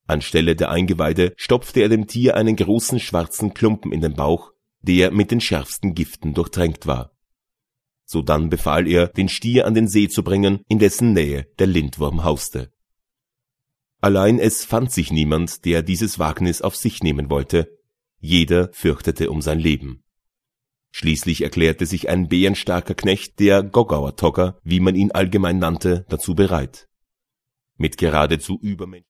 Anstelle der Eingeweide stopfte er dem Tier einen großen schwarzen Klumpen in den Bauch, der mit den schärfsten Giften durchtränkt war. Sodann befahl er, den Stier an den See zu bringen, in dessen Nähe der Lindwurm hauste. Allein es fand sich niemand, der dieses Wagnis auf sich nehmen wollte. Jeder fürchtete um sein Leben. Schließlich erklärte sich ein bärenstarker Knecht, der Gogauer Togger, wie man ihn allgemein nannte, dazu bereit. Mit geradezu übermenschlichen